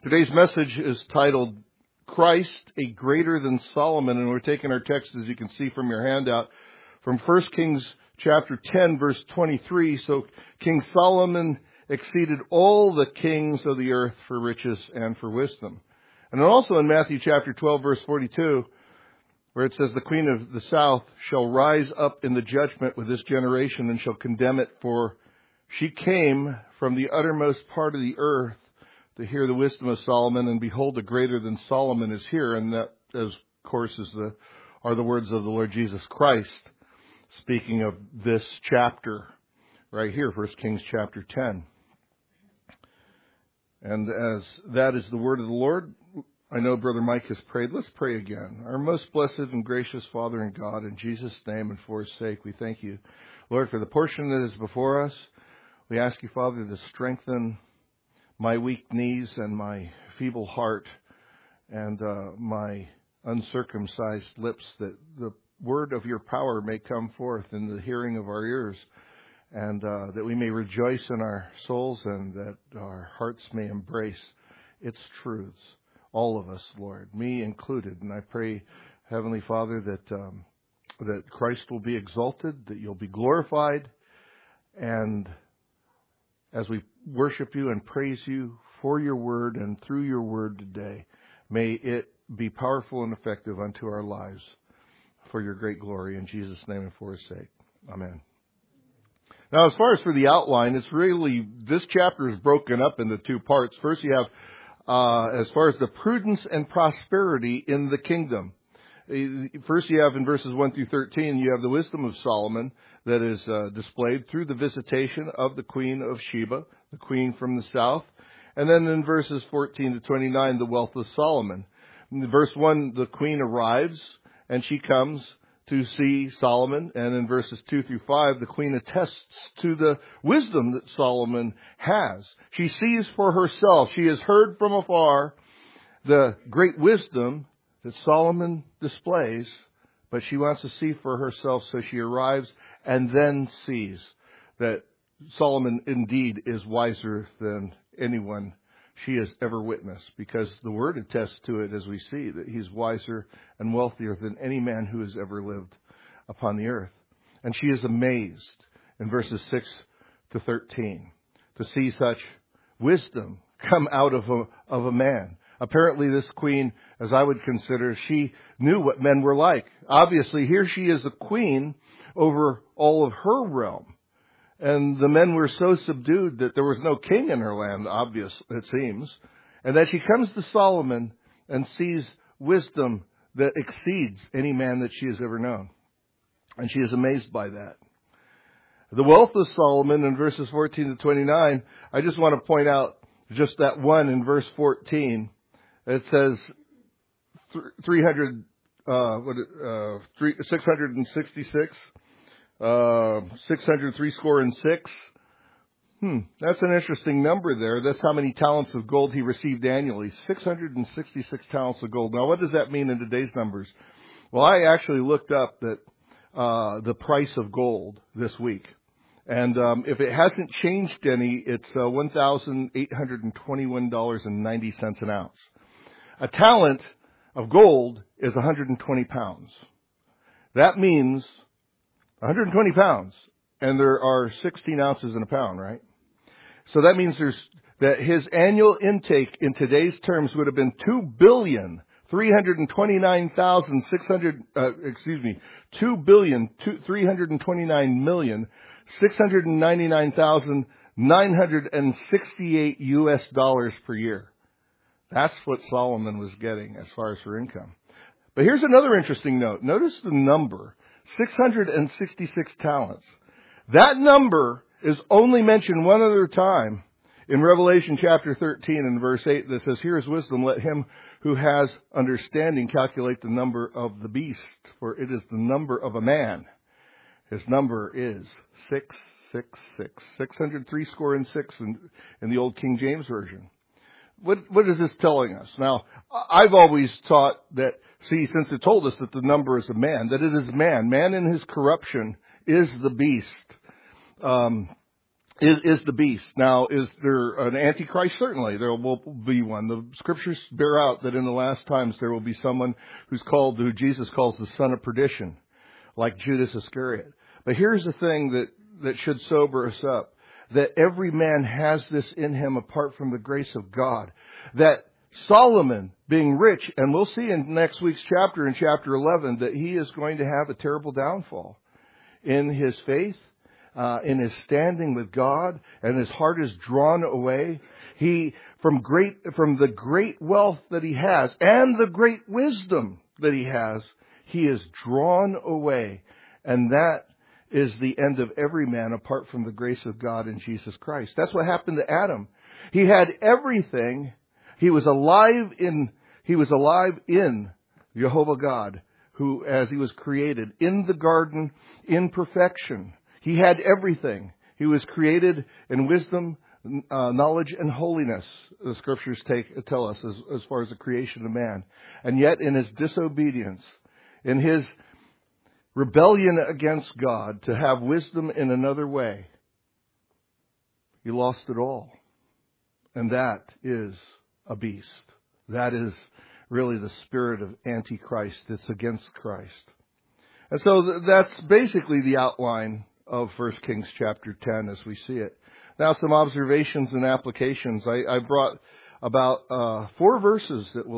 Today's message is titled, Christ, a Greater Than Solomon, and we're taking our text, as you can see from your handout, from 1 Kings chapter 10, verse 23. So King Solomon exceeded all the kings of the earth for riches and for wisdom. And then also in Matthew chapter 12, verse 42, where it says, the queen of the south shall rise up in the judgment with this generation and shall condemn it, for she came from the uttermost part of the earth to hear the wisdom of Solomon, and behold, the greater than Solomon is here. And that, of course, are the words of the Lord Jesus Christ, speaking of this chapter right here, 1 Kings chapter 10. And as that is the word of the Lord, I know Brother Mike has prayed. Let's pray again. Our most blessed and gracious Father and God, in Jesus' name and for His sake, we thank you, Lord, for the portion that is before us. We ask you, Father, to strengthen my weak knees and my feeble heart and my uncircumcised lips, that the word of your power may come forth in the hearing of our ears, and that we may rejoice in our souls and that our hearts may embrace its truths. All of us, Lord, me included. And I pray, Heavenly Father, that Christ will be exalted, that you'll be glorified, and as we worship you and praise you for your word and through your word today, may it be powerful and effective unto our lives for your great glory. In Jesus' name and for His sake. Amen. Now, as far as for the outline, it's really, this chapter is broken up into two parts. First, you have, as far as the prudence and prosperity in the kingdom. First, you have in verses 1 through 13, you have the wisdom of Solomon that is displayed through the visitation of the Queen of Sheba, the queen from the south. And then in verses 14 to 29, the wealth of Solomon. In verse 1, the queen arrives and she comes to see Solomon. And in verses 2 through 5, the queen attests to the wisdom that Solomon has. She sees for herself. She has heard from afar the great wisdom that Solomon displays, but she wants to see for herself, so she arrives and then sees that Solomon indeed is wiser than anyone she has ever witnessed, because the Word attests to it, as we see, that he's wiser and wealthier than any man who has ever lived upon the earth. And she is amazed in verses 6 to 13 to see such wisdom come out of a man. Apparently this queen, as I would consider, she knew what men were like. Obviously, here she is a queen over all of her realm. And the men were so subdued that there was no king in her land, obvious, it seems. And that she comes to Solomon and sees wisdom that exceeds any man that she has ever known. And she is amazed by that. The wealth of Solomon in verses 14 to 29, I just want to point out just that one in verse 14. It says 666, 603 score and six. That's an interesting number there. That's how many talents of gold he received annually. 666 talents of gold. Now, what does that mean in today's numbers? Well, I actually looked up that the price of gold this week. And if it hasn't changed any, it's $1,821.90 an ounce. A talent of gold is 120 pounds. That means 120 pounds, and there are 16 ounces in a pound, right? So that means that his annual intake in today's terms would have been 2,329,699,968 US dollars per year. That's what Solomon was getting as far as her income. But here's another interesting note. Notice the number, 666 talents. That number is only mentioned one other time in Revelation chapter 13 and verse 8 that says, here is wisdom, let him who has understanding calculate the number of the beast, for it is the number of a man. His number is 666, 603 score and six in the old King James Version. What is this telling us? Now, I've always taught that, since it told us that the number is a man, that it is man. Man in his corruption is the beast. is the beast. Now, is there an antichrist? Certainly, there will be one. The scriptures bear out that in the last times there will be someone who Jesus calls the son of perdition, like Judas Iscariot. But here's the thing that should sober us up, that every man has this in him apart from the grace of God. That Solomon, being rich, and we'll see in next week's chapter, in chapter 11, that he is going to have a terrible downfall in his faith, in his standing with God, and his heart is drawn away. From the great wealth that he has and the great wisdom that he is drawn away. And that is the end of every man apart from the grace of God in Jesus Christ. That's what happened to Adam. He had everything. He was alive in Jehovah God, who, as he was created, in the garden, in perfection. He had everything. He was created in wisdom, knowledge, and holiness, the scriptures tell us, as far as the creation of man. And yet, in his disobedience, in his rebellion against God, to have wisdom in another way, he lost it all. And that is a beast. That is really the spirit of Antichrist. It's against Christ. And so that's basically the outline of 1 Kings chapter 10 as we see it. Now some observations and applications. I brought about 3 verses that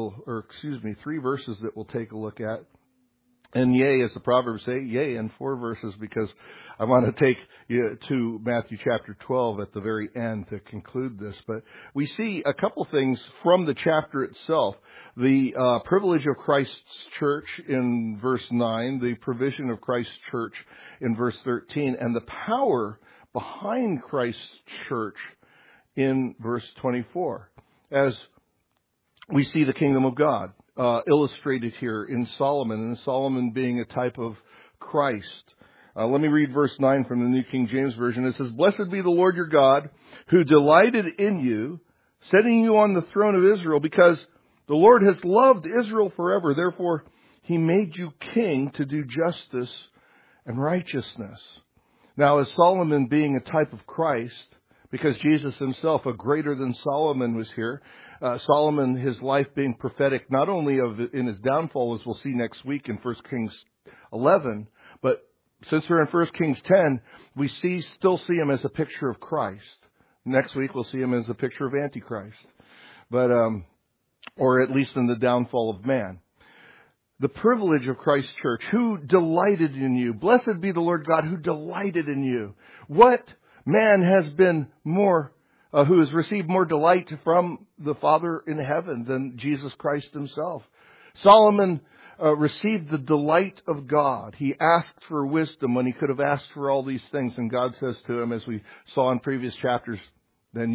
we'll take a look at. And yea, as the Proverbs say, yea, in 4 verses, because I want to take you to Matthew chapter 12 at the very end to conclude this. But we see a couple things from the chapter itself. The privilege of Christ's church in verse 9, the provision of Christ's church in verse 13, and the power behind Christ's church in verse 24. As we see the kingdom of God illustrated here in Solomon, and Solomon being a type of Christ. Let me read verse 9 from the New King James Version. It says, "Blessed be the Lord your God, who delighted in you, setting you on the throne of Israel, because the Lord has loved Israel forever. Therefore, he made you king to do justice and righteousness." Now, as Solomon being a type of Christ, because Jesus himself, a greater than Solomon, was here, Solomon, his life being prophetic, not only in his downfall, as we'll see next week in 1 Kings 11, but since we're in 1 Kings 10, we still see him as a picture of Christ. Next week, we'll see him as a picture of Antichrist, but or at least in the downfall of man. The privilege of Christ's church, who delighted in you. Blessed be the Lord God who delighted in you. What man has been who has received more delight from the Father in heaven than Jesus Christ himself? Solomon received the delight of God. He asked for wisdom when he could have asked for all these things. And God says to him, as we saw in previous chapters, then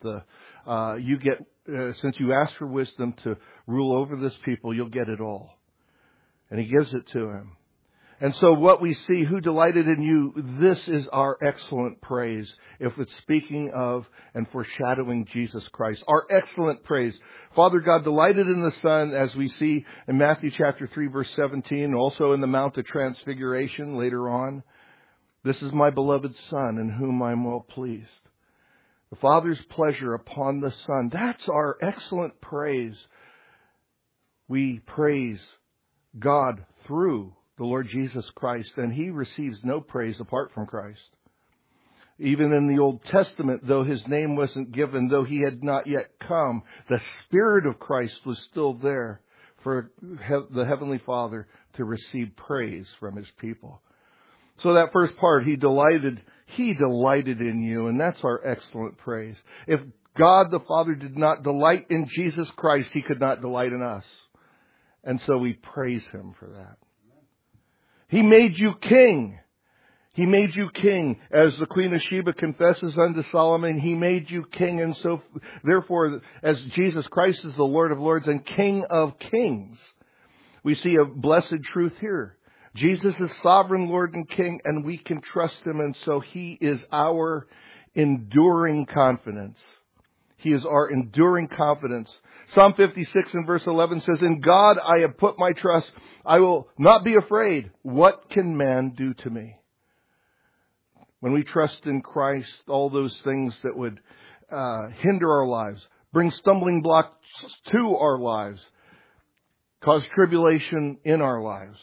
since you asked for wisdom to rule over this people, you'll get it all. And he gives it to him. And so what we see, who delighted in you, this is our excellent praise, if it's speaking of and foreshadowing Jesus Christ. Our excellent praise. Father God delighted in the Son, as we see in Matthew chapter 3, verse 17, also in the Mount of Transfiguration later on. This is my beloved Son, in whom I am well pleased. The Father's pleasure upon the Son. That's our excellent praise. We praise God through the Lord Jesus Christ, and he receives no praise apart from Christ. Even in the Old Testament, though his name wasn't given, though he had not yet come, the Spirit of Christ was still there for the Heavenly Father to receive praise from his people. So that first part, he delighted in you, and that's our excellent praise. If God the Father did not delight in Jesus Christ, he could not delight in us. And so we praise him for that. He made you king. He made you king. As the Queen of Sheba confesses unto Solomon, he made you king. And so, therefore, as Jesus Christ is the Lord of Lords and King of Kings, we see a blessed truth here. Jesus is sovereign Lord and King, and we can trust him. And so he is our enduring confidence. He is our enduring confidence. Psalm 56 and verse 11 says, "In God I have put my trust. I will not be afraid. What can man do to me?" When we trust in Christ, all those things that would hinder our lives, bring stumbling blocks to our lives, cause tribulation in our lives,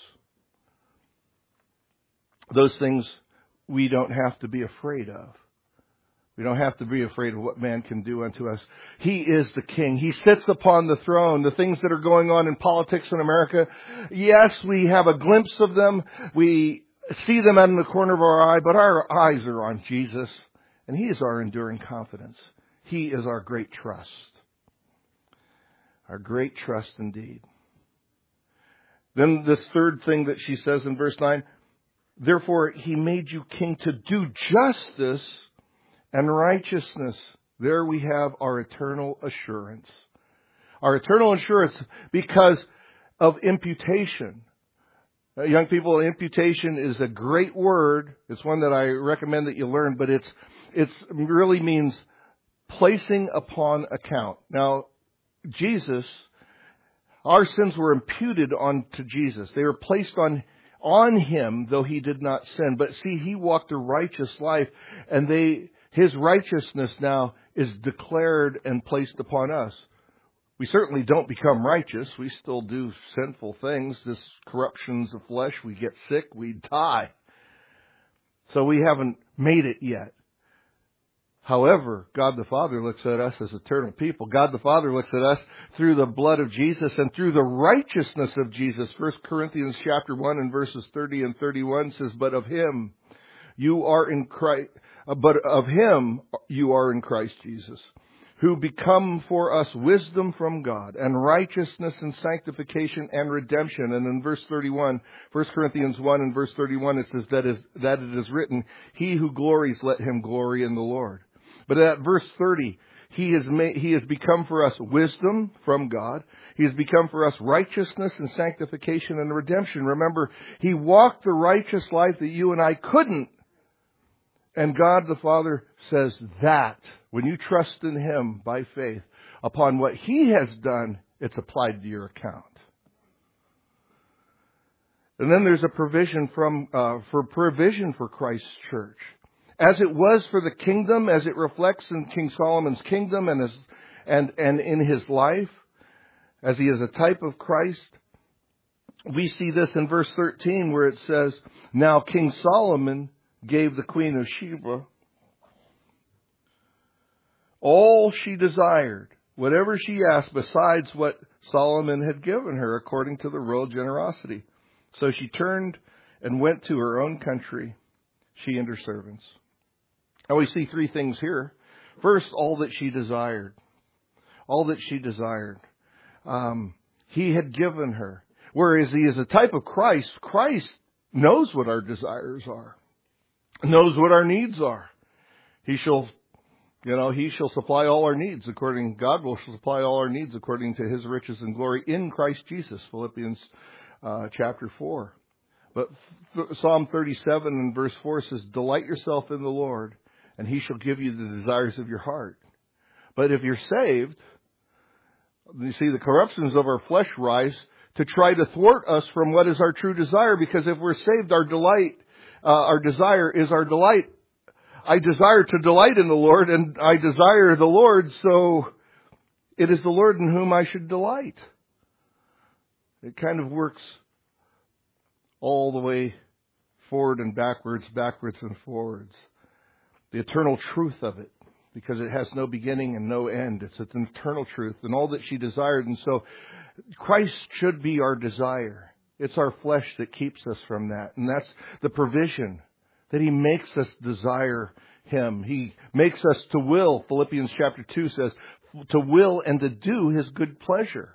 those things we don't have to be afraid of. We don't have to be afraid of what man can do unto us. He is the King. He sits upon the throne. The things that are going on in politics in America, yes, we have a glimpse of them. We see them out in the corner of our eye, but our eyes are on Jesus, and He is our enduring confidence. He is our great trust. Our great trust indeed. Then this third thing that she says in verse 9, therefore He made you king to do justice and righteousness. There we have our eternal assurance. Our eternal assurance because of imputation. Young people, imputation is a great word. It's one that I recommend that you learn, but it really means placing upon account. Now, Jesus, our sins were imputed onto Jesus. They were placed on Him, though He did not sin. But see, He walked a righteous life, and His righteousness now is declared and placed upon us. We certainly don't become righteous. We still do sinful things. This corruptions of flesh. We get sick. We die. So we haven't made it yet. However, God the Father looks at us as eternal people. God the Father looks at us through the blood of Jesus and through the righteousness of Jesus. 1 Corinthians chapter 1 and verses 30 and 31 says, but of Him you are in Christ Jesus, who become for us wisdom from God and righteousness and sanctification and redemption. And in verse 31, 1 Corinthians 1 and verse 31, it says that it is written, he who glories, let him glory in the Lord. But at verse 30, He has become for us wisdom from God. He has become for us righteousness and sanctification and redemption. Remember, He walked the righteous life that you and I couldn't. And God the Father says that when you trust in Him by faith upon what He has done, it's applied to your account. And then there's a provision for Christ's church. As it was for the kingdom, as it reflects in King Solomon's kingdom and in his life, as he is a type of Christ, we see this in verse 13 where it says, now King Solomon gave the Queen of Sheba all she desired, whatever she asked, besides what Solomon had given her according to the royal generosity. So she turned and went to her own country, she and her servants. Now we see three things here. First, all that she desired. All that she desired. He had given her. Whereas He is a type of Christ, Christ knows what our desires are. Knows what our needs are. He shall supply all our needs God will supply all our needs according to His riches and glory in Christ Jesus. Philippians chapter 4. But Psalm 37 and verse 4 says, delight yourself in the Lord, and He shall give you the desires of your heart. But if you're saved, you see the corruptions of our flesh rise to try to thwart us from what is our true desire. Because if we're saved, our desire is our delight. I desire to delight in the Lord, and I desire the Lord, so it is the Lord in whom I should delight. It kind of works all the way forward and backwards and forwards. The eternal truth of it, because it has no beginning and no end. It's an eternal truth and all that she desired. And so Christ should be our desire. It's our flesh that keeps us from that. And that's the provision that He makes us desire Him. He makes us to will. Philippians chapter 2 says, to will and to do His good pleasure.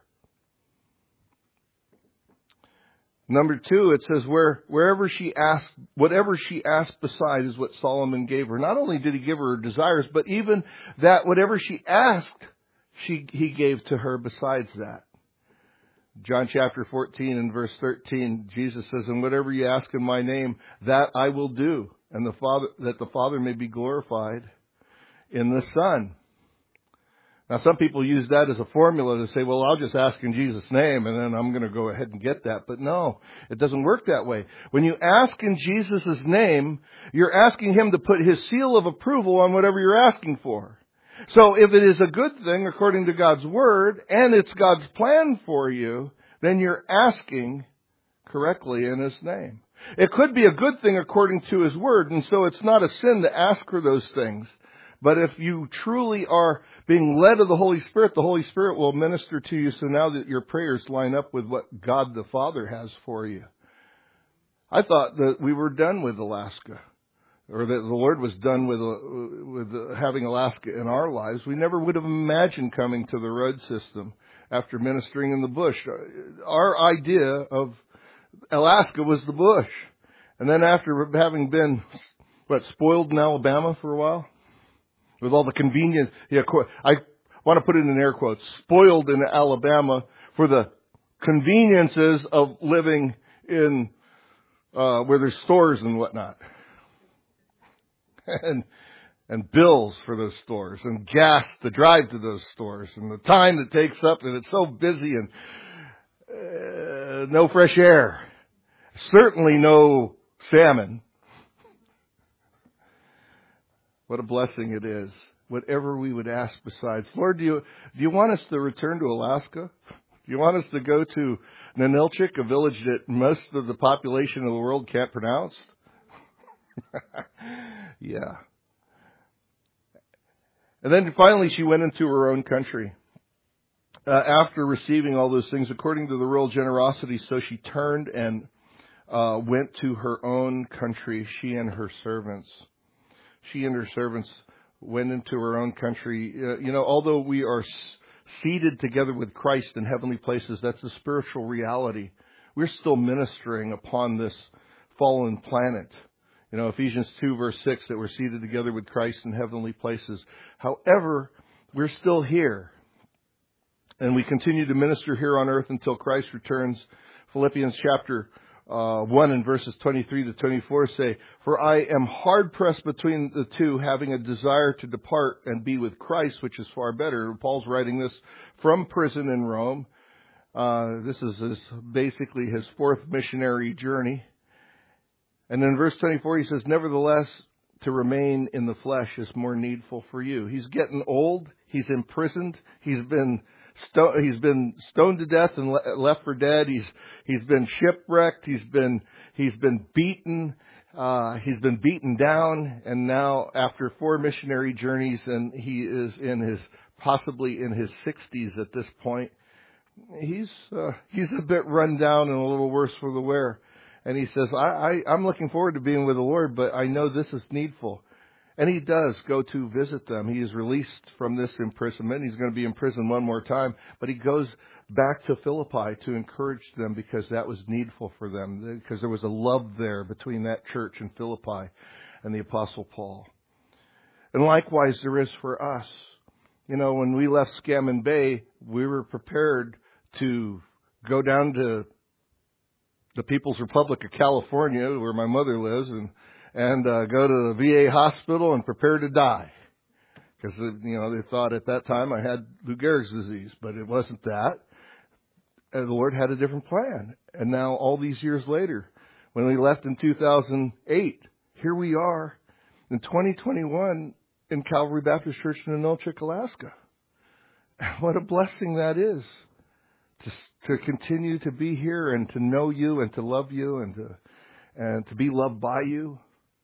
Number 2, it says wherever she asked, whatever she asked beside is what Solomon gave her. Not only did He give her desires, but even that whatever she asked, He gave to her besides that. John chapter 14 and verse 13, Jesus says, and whatever you ask in my name, that I will do, and that the Father may be glorified in the Son. Now, some people use that as a formula to say, well, I'll just ask in Jesus' name and then I'm going to go ahead and get that. But no, it doesn't work that way. When you ask in Jesus' name, you're asking Him to put His seal of approval on whatever you're asking for. So if it is a good thing according to God's Word and it's God's plan for you, then you're asking correctly in His name. It could be a good thing according to His Word, and so it's not a sin to ask for those things. But if you truly are being led of the Holy Spirit will minister to you so now that your prayers line up with what God the Father has for you. I thought that we were done with Alaska, or that the Lord was done with having Alaska in our lives. We never would have imagined coming to the road system after ministering in the bush. Our idea of Alaska was the bush. And then after having been, spoiled in Alabama for a while? With all the convenience, I want to put it in air quotes, spoiled in Alabama for the conveniences of living in, where there's stores and whatnot. And bills for those stores and gas to drive to those stores and the time it takes up and it's so busy and no fresh air. Certainly no salmon. What a blessing it is. Whatever we would ask besides. Lord, do you want us to return to Alaska? Do you want us to go to Ninilchik, a village that most of the population of the world can't pronounce? Yeah. And then finally she went into her own country. After receiving all those things, according to the royal generosity, so she turned and went to her own country, she and her servants. She and her servants went into her own country. Although we are seated together with Christ in heavenly places, that's a spiritual reality. We're still ministering upon this fallen planet. Ephesians 2 verse 6, that we're seated together with Christ in heavenly places. However, we're still here. And we continue to minister here on earth until Christ returns. Philippians chapter 1 and verses 23 to 24 say, "For I am hard pressed between the two, having a desire to depart and be with Christ, which is far better." Paul's writing this from prison in Rome. This is basically his fourth missionary journey. And in verse 24 he says, "Nevertheless, to remain in the flesh is more needful for you." He's getting old. He's imprisoned. He's been stoned to death and left for dead. He's been shipwrecked. He's been beaten. He's been beaten down. And now, after 4 missionary journeys, and he is possibly in his 60s at this point, he's a bit run down and a little worse for the wear. And he says, I'm looking forward to being with the Lord, but I know this is needful. And he does go to visit them. He is released from this imprisonment. He's going to be in prison one more time. But he goes back to Philippi to encourage them because that was needful for them. Because there was a love there between that church in Philippi and the Apostle Paul. And likewise there is for us. When we left Scammon Bay, we were prepared to go down to the People's Republic of California, where my mother lives, and go to the VA hospital and prepare to die. Because, they thought at that time I had Lou Gehrig's disease, but it wasn't that. And the Lord had a different plan. And now, all these years later, when we left in 2008, here we are in 2021 in Calvary Baptist Church in Ninilchik, Alaska. What a blessing that is. To continue to be here and to know you and to love you and to be loved by you.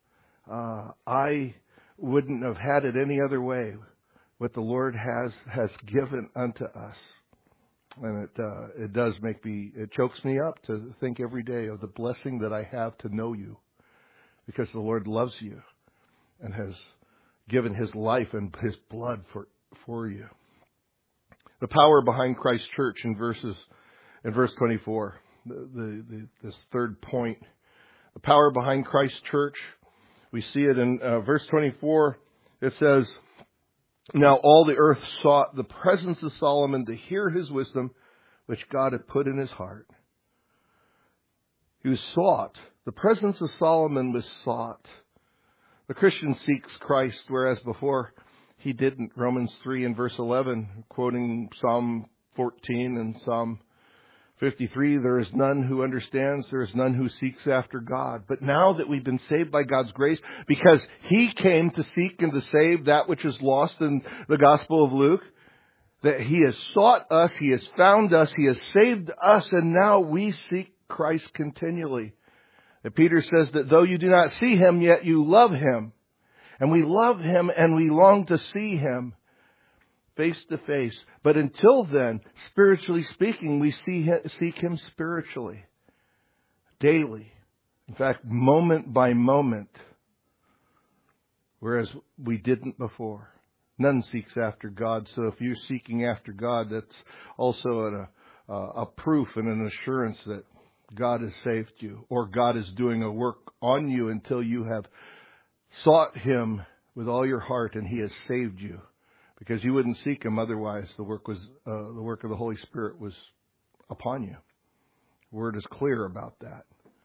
I wouldn't have had it any other way. What the Lord has given unto us, and it chokes me up to think every day of the blessing that I have to know you, because the Lord loves you and has given His life and His blood for you. The power behind Christ's church in verse 24, this third point. The power behind Christ's church. We see it in verse 24. It says, "Now all the earth sought the presence of Solomon to hear his wisdom, which God had put in his heart." He was sought. The presence of Solomon was sought. The Christian seeks Christ, whereas before He didn't. Romans 3 and verse 11, quoting Psalm 14 and Psalm 53, there is none who understands, there is none who seeks after God. But now that we've been saved by God's grace, because He came to seek and to save that which is lost in the Gospel of Luke, that He has sought us, He has found us, He has saved us, and now we seek Christ continually. And Peter says that though you do not see Him, yet you love Him. And we love Him and we long to see Him face to face. But until then, spiritually speaking, we seek Him spiritually, daily. In fact, moment by moment, whereas we didn't before. None seeks after God. So if you're seeking after God, that's also a proof and an assurance that God has saved you, or God is doing a work on you until you have sought Him with all your heart and He has saved you. Because you wouldn't seek Him otherwise. The work of the Holy Spirit was upon you. The Word is clear about that.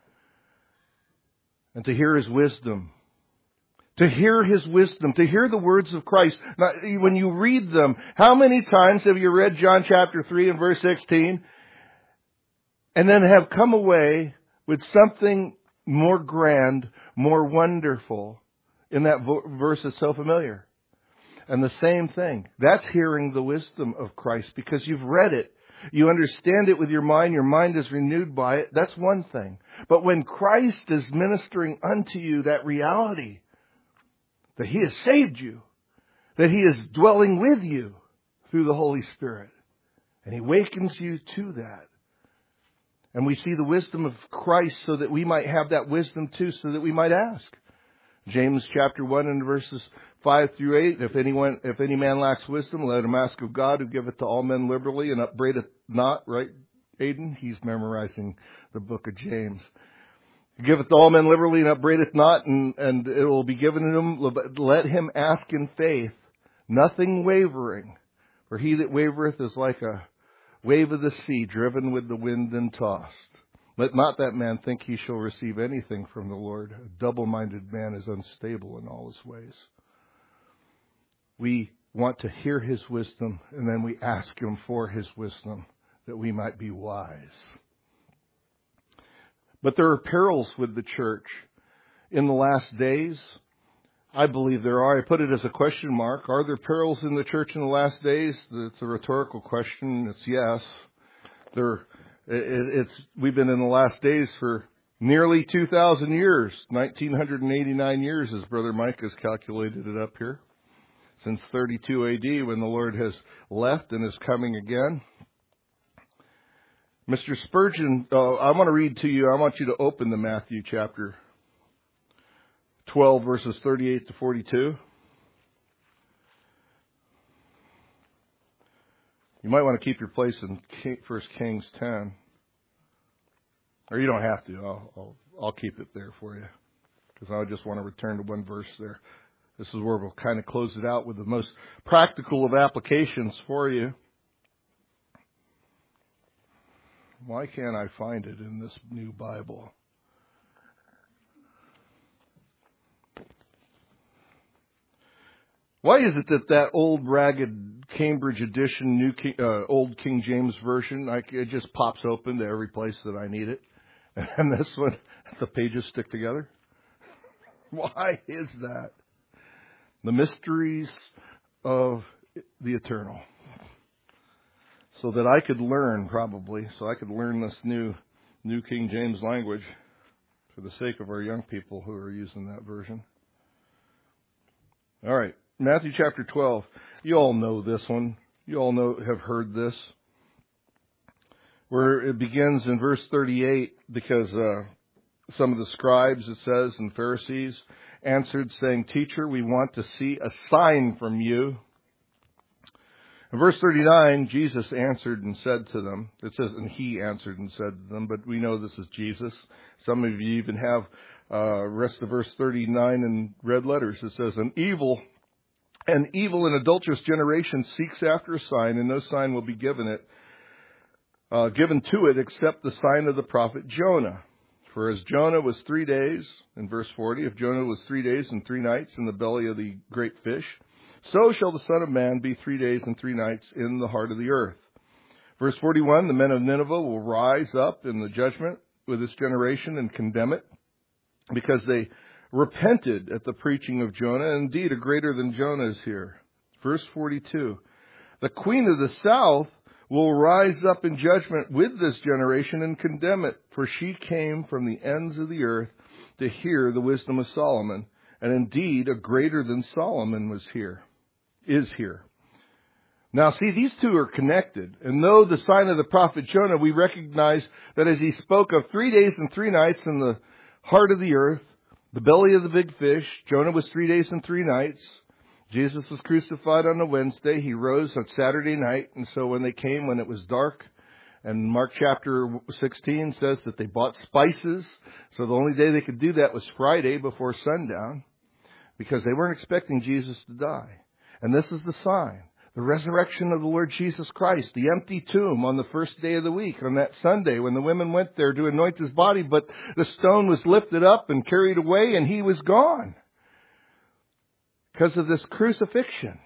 And to hear His wisdom. To hear His wisdom. To hear the words of Christ. Now, when you read them, how many times have you read John chapter 3 and verse 16? And then have come away with something more grand, more wonderful in that verse that's so familiar. And the same thing. That's hearing the wisdom of Christ because you've read it. You understand it with your mind is renewed by it. That's one thing. But when Christ is ministering unto you that reality, that He has saved you, that He is dwelling with you through the Holy Spirit, and He wakens you to that. And we see the wisdom of Christ so that we might have that wisdom too, so that we might ask. James chapter 1 and verses 5 through 8. If any man lacks wisdom, let him ask of God, who giveth to all men liberally and upbraideth not. Right, Aiden? He's memorizing the book of James. He giveth to all men liberally and upbraideth not, and it will be given to him. Let him ask in faith, nothing wavering. For he that wavereth is like a wave of the sea, driven with the wind and tossed. Let not that man think he shall receive anything from the Lord. A double-minded man is unstable in all his ways. We want to hear His wisdom, and then we ask Him for His wisdom, that we might be wise. But there are perils with the church in the last days. I believe there are. I put it as a question mark. Are there perils in the church in the last days? It's a rhetorical question. It's yes. We've been in the last days for nearly 2,000 years, 1,989 years, as Brother Mike has calculated it up here, since 32 A.D. when the Lord has left and is coming again. Mr. Spurgeon, I want to read to you. I want you to open to Matthew chapter 12, verses 38 to 42. You might want to keep your place in 1 Kings 10. Or you don't have to. I'll keep it there for you. Because I just want to return to one verse there. This is where we'll kind of close it out with the most practical of applications for you. Why can't I find it in this new Bible? Why is it that old ragged Cambridge edition, old King James version, it just pops open to every place that I need it? And this one, the pages stick together? Why is that? The mysteries of the eternal. So that I could learn, this new King James language for the sake of our young people who are using that version. All right. Matthew chapter 12. You all know this one. You all have heard this. Where it begins in verse 38 because some of the scribes, it says, and Pharisees answered saying, Teacher, we want to see a sign from you. In verse 39, Jesus answered and said to them, it says, and He answered and said to them, but we know this is Jesus. Some of you even have rest of verse 39 in red letters. It says, An evil and adulterous generation seeks after a sign, and no sign will be given to it except the sign of the prophet Jonah. For as Jonah was 3 days, in verse 40, if Jonah was 3 days and 3 nights in the belly of the great fish, so shall the Son of Man be 3 days and 3 nights in the heart of the earth. Verse 41, the men of Nineveh will rise up in the judgment with this generation and condemn it, because they repented at the preaching of Jonah. Indeed, a greater than Jonah is here. Verse 42, the queen of the south will rise up in judgment with this generation and condemn it, for she came from the ends of the earth to hear the wisdom of Solomon. And indeed, a greater than Solomon is here. Now, see, these two are connected. And though the sign of the prophet Jonah, we recognize that as he spoke of 3 days and 3 nights in the heart of the earth, the belly of the big fish, Jonah was 3 days and 3 nights. Jesus was crucified on a Wednesday. He rose on Saturday night. And so when they came, when it was dark, and Mark chapter 16 says that they bought spices. So the only day they could do that was Friday before sundown, because they weren't expecting Jesus to die. And this is the sign. The resurrection of the Lord Jesus Christ, the empty tomb on the first day of the week, on that Sunday when the women went there to anoint his body, but the stone was lifted up and carried away and he was gone because of this crucifixion.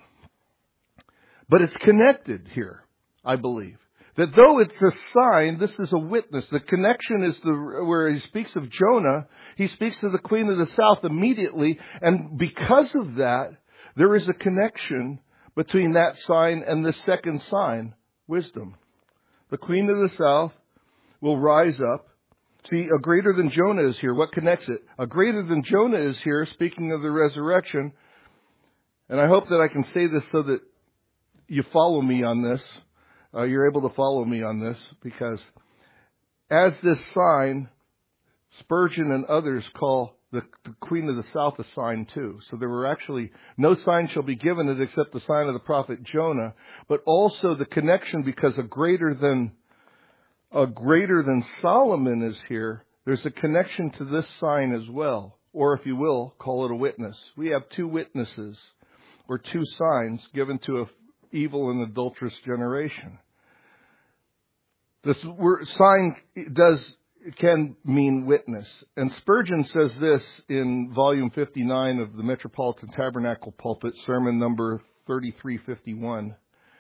But it's connected here, I believe. That though it's a sign, this is a witness. The connection is where he speaks of Jonah, he speaks of the queen of the south immediately, and because of that, there is a connection between that sign and the second sign, wisdom. The queen of the south will rise up. See, a greater than Jonah is here. What connects it? A greater than Jonah is here, speaking of the resurrection. And I hope that I can say this so that you follow me on this. You're able to follow me on this, because as this sign, Spurgeon and others call the queen of the south a sign too. So there were actually no sign shall be given it except the sign of the prophet Jonah, but also the connection, because a greater than Solomon is here. There's a connection to this sign as well, or if you will, call it a witness. We have two witnesses, or two signs given to a evil and adulterous generation. This word sign can mean witness. And Spurgeon says this in volume 59 of the Metropolitan Tabernacle Pulpit, sermon number 3351.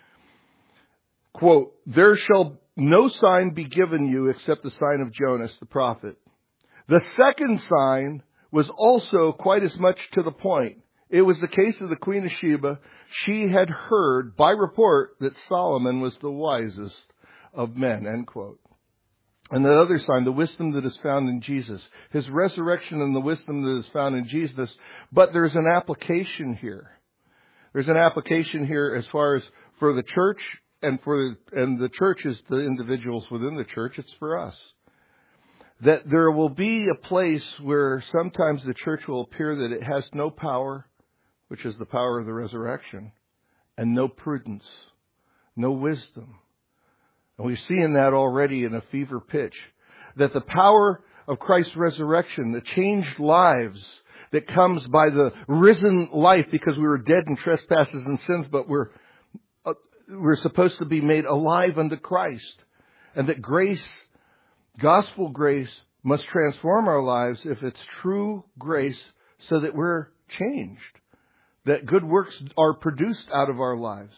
Quote, there shall no sign be given you except the sign of Jonas the prophet. The second sign was also quite as much to the point. It was the case of the Queen of Sheba. She had heard by report that Solomon was the wisest of men, end quote. And that other sign, the wisdom that is found in Jesus, his resurrection and the wisdom that is found in Jesus. But there's an application here. There's an application here as far as for the church and the church is the individuals within the church. It's for us. That there will be a place where sometimes the church will appear that it has no power, which is the power of the resurrection, and no prudence, no wisdom. And we've seen that already in a fever pitch. That the power of Christ's resurrection, the changed lives that comes by the risen life, because we were dead in trespasses and sins, but we're supposed to be made alive unto Christ. And that grace, gospel grace, must transform our lives if it's true grace, so that we're changed. That good works are produced out of our lives.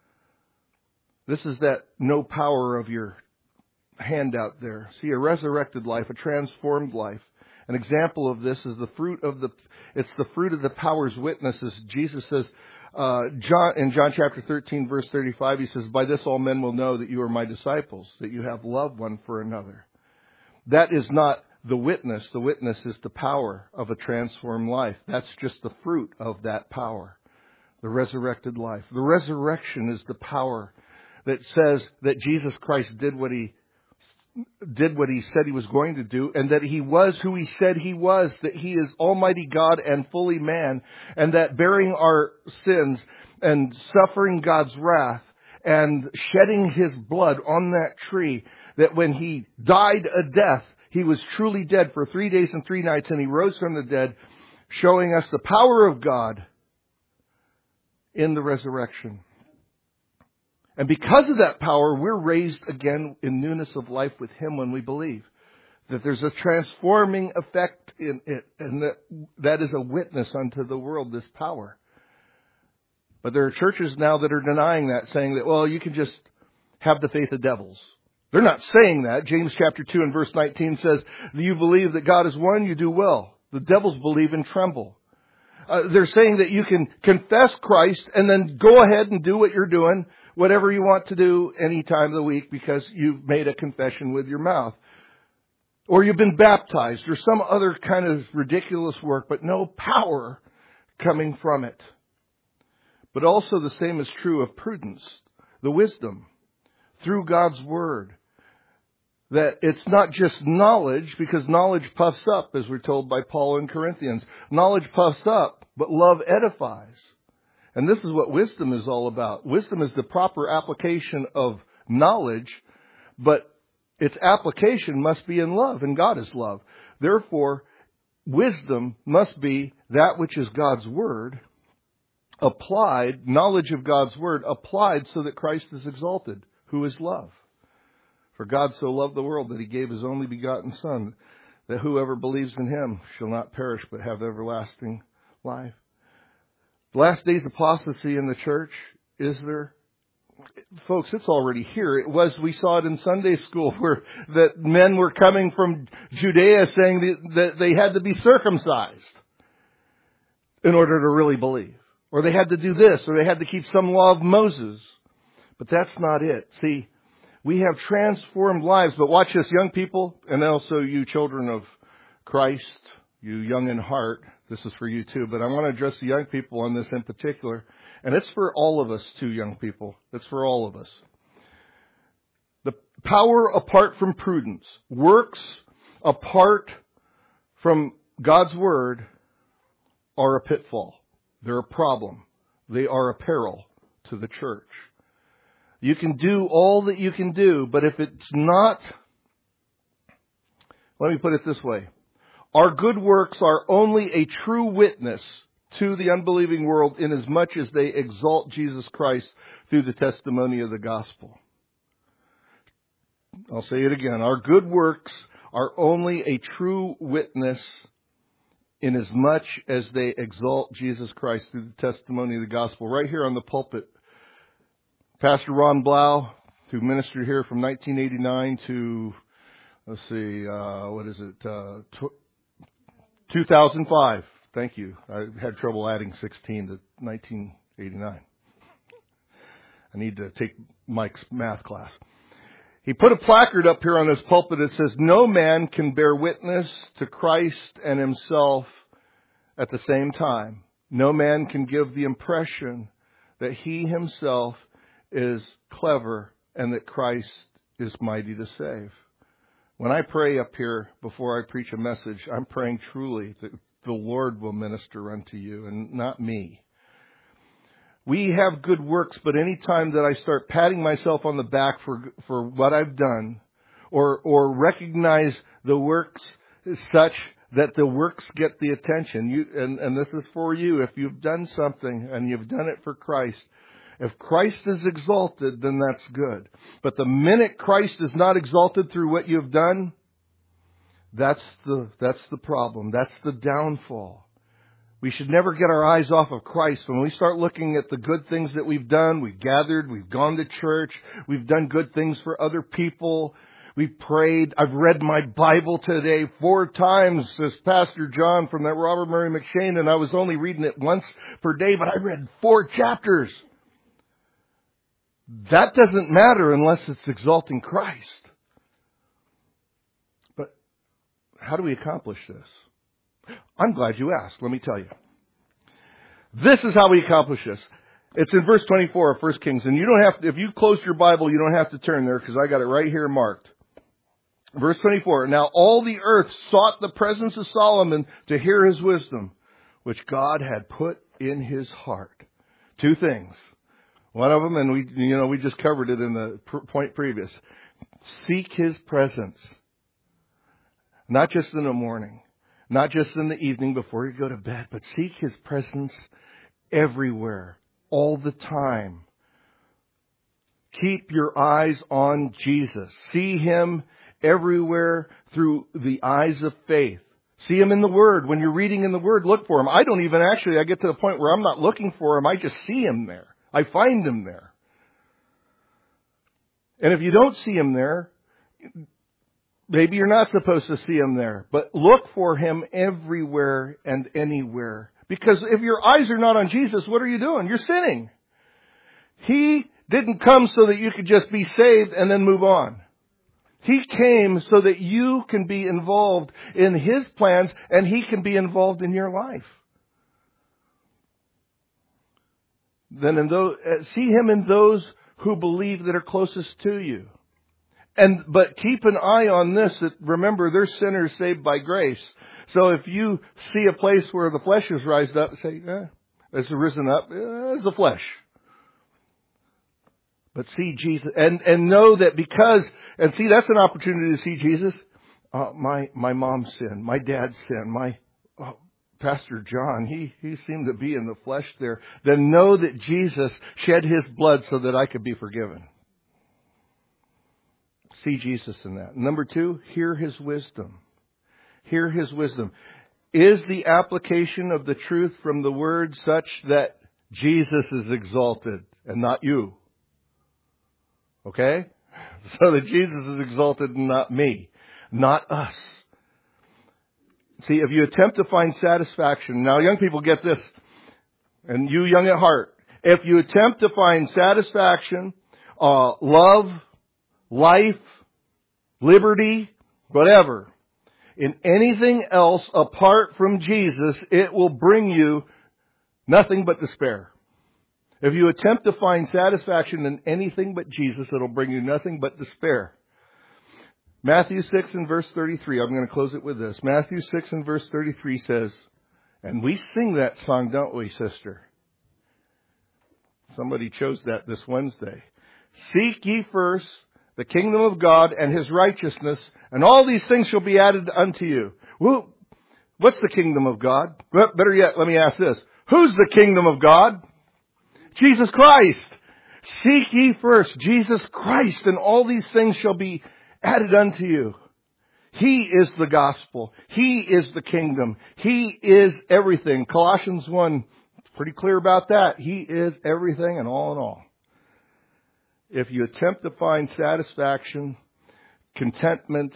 This is that no power of your handout there. See, a resurrected life, a transformed life. An example of this is the fruit of the power's witnesses. Jesus says, in John chapter 13, verse 35, he says, by this all men will know that you are my disciples, that you have love one for another. That is not the witness. The witness is the power of a transformed life. That's just the fruit of that power. The resurrected life. The resurrection is the power that says that Jesus Christ did what he said he was going to do, and that he was who he said he was, that he is Almighty God and fully man, and that bearing our sins and suffering God's wrath and shedding his blood on that tree, that when he died a death, he was truly dead for 3 days and 3 nights, and he rose from the dead, showing us the power of God in the resurrection. And because of that power, we're raised again in newness of life with him when we believe. That there's a transforming effect in it, and that is a witness unto the world, this power. But there are churches now that are denying that, saying that, well, you can just have the faith of devils. They're not saying that. James chapter 2 and verse 19 says, you believe that God is one, you do well. The devils believe and tremble. They're saying that you can confess Christ and then go ahead and do what you're doing, whatever you want to do any time of the week because you've made a confession with your mouth. Or you've been baptized or some other kind of ridiculous work, but no power coming from it. But also the same is true of prudence, the wisdom through God's Word. That it's not just knowledge, because knowledge puffs up, as we're told by Paul in Corinthians. Knowledge puffs up, but love edifies. And this is what wisdom is all about. Wisdom is the proper application of knowledge, but its application must be in love, and God is love. Therefore, wisdom must be that which is God's Word, applied, knowledge of God's Word, applied so that Christ is exalted, who is love. For God so loved the world that He gave His only begotten Son, that whoever believes in Him shall not perish but have everlasting life. Last days apostasy in the church, is there? Folks, it's already here. It was, we saw it in Sunday school, where that men were coming from Judea saying that they had to be circumcised in order to really believe. Or they had to do this, or they had to keep some law of Moses. But that's not it. See, we have transformed lives, but watch this, young people, and also you children of Christ, you young in heart. This is for you too, but I want to address the young people on this in particular. And it's for all of us too, young people. It's for all of us. The power apart from prudence, works apart from God's Word, are a pitfall. They're a problem. They are a peril to the church. You can do all that you can do, but if it's not, let me put it this way. Our good works are only a true witness to the unbelieving world inasmuch as they exalt Jesus Christ through the testimony of the gospel. I'll say it again. Our good works are only a true witness inasmuch as they exalt Jesus Christ through the testimony of the gospel. Right here on the pulpit, Pastor Ron Blau, who ministered here from 1989 to, 2005. Thank you. I had trouble adding 16 to 1989. I need to take Mike's math class. He put a placard up here on his pulpit that says, "No man can bear witness to Christ and himself at the same time. No man can give the impression that he himself is clever and that Christ is mighty to save." When I pray up here before I preach a message, I'm praying truly that the Lord will minister unto you and not me. We have good works, but any time that I start patting myself on the back for what I've done, or recognize the works such that the works get the attention, and this is for you, if you've done something and you've done it for Christ, if Christ is exalted, then that's good. But the minute Christ is not exalted through what you've done, that's the problem. That's the downfall. We should never get our eyes off of Christ. When we start looking at the good things that we've done, we've gathered, we've gone to church, we've done good things for other people, we've prayed. I've read my Bible today 4 times as Pastor John from that Robert Murray McShane, and I was only reading it once per day, but I read 4 chapters. That doesn't matter unless it's exalting Christ. But how do we accomplish this? I'm glad you asked. Let me tell you. This is how we accomplish this. It's in verse 24 of 1 Kings. And you don't have to, if you close your Bible, you don't have to turn there because I got it right here marked. Verse 24. Now all the earth sought the presence of Solomon to hear his wisdom, which God had put in his heart. 2 things. One of them, and we just covered it in the point previous. Seek his presence. Not just in the morning. Not just in the evening before you go to bed, but seek his presence everywhere, all the time. Keep your eyes on Jesus. See him everywhere through the eyes of faith. See Him in the Word. When you're reading in the Word, look for Him. I get to the point where I'm not looking for Him. I just see Him there. I find Him there. And if you don't see Him there, maybe you're not supposed to see Him there. But look for Him everywhere and anywhere. Because if your eyes are not on Jesus, what are you doing? You're sinning. He didn't come so that you could just be saved and then move on. He came so that you can be involved in His plans and He can be involved in your life. Then see Him in those who believe that are closest to you. But keep an eye on this, that remember, they're sinners saved by grace. So if you see a place where the flesh is rised up, say, it's risen up, it's the flesh. But see Jesus, and know that that's an opportunity to see Jesus. My mom's sin, my dad's sin, Pastor John, he seemed to be in the flesh there. Then know that Jesus shed His blood so that I could be forgiven. See Jesus in that. Number 2, hear His wisdom. Hear His wisdom. Is the application of the truth from the Word such that Jesus is exalted and not you? Okay? So that Jesus is exalted and not me. Not us. See, if you attempt to find satisfaction, now young people get this, and you young at heart, if you attempt to find satisfaction, love, life, liberty, whatever, in anything else apart from Jesus, it will bring you nothing but despair. If you attempt to find satisfaction in anything but Jesus, it'll bring you nothing but despair. Matthew 6 and verse 33, I'm going to close it with this. Matthew 6 and verse 33 says, and we sing that song, don't we, sister? Somebody chose that this Wednesday. Seek ye first the kingdom of God and His righteousness, and all these things shall be added unto you. Well, what's the kingdom of God? Well, better yet, let me ask this. Who's the kingdom of God? Jesus Christ. Seek ye first Jesus Christ, and all these things shall be added unto you. He is the gospel. He is the kingdom. He is everything. Colossians 1, pretty clear about that. He is everything and all in all. If you attempt to find satisfaction, contentment,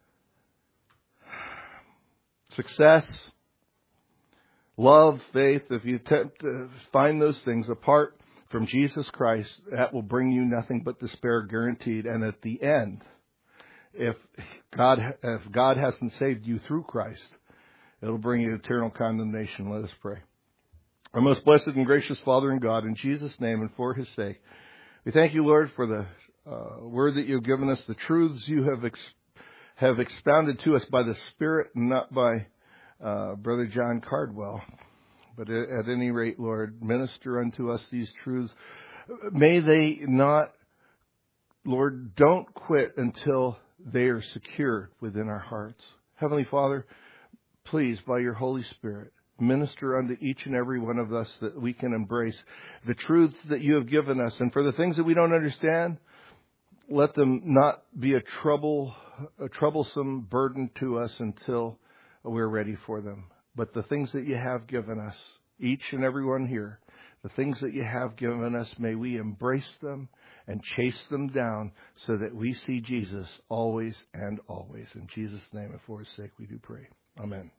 success, love, faith, if you attempt to find those things apart from Jesus Christ, that will bring you nothing but despair, guaranteed. And at the end, if God hasn't saved you through Christ, it'll bring you eternal condemnation. Let us pray. Our most blessed and gracious Father and God, in Jesus' name and for His sake, we thank you, Lord, for the word that you've given us, the truths you have expounded to us by the Spirit and not by Brother John Cardwell. But at any rate, Lord, minister unto us these truths. May they not, Lord, don't quit until they are secure within our hearts. Heavenly Father, please, by your Holy Spirit, minister unto each and every one of us that we can embrace the truths that you have given us. And for the things that we don't understand, let them not be a troublesome burden to us until we're ready for them. But the things that you have given us, each and every one here, the things that you have given us, may we embrace them and chase them down so that we see Jesus always and always. In Jesus' name and for His sake we do pray. Amen.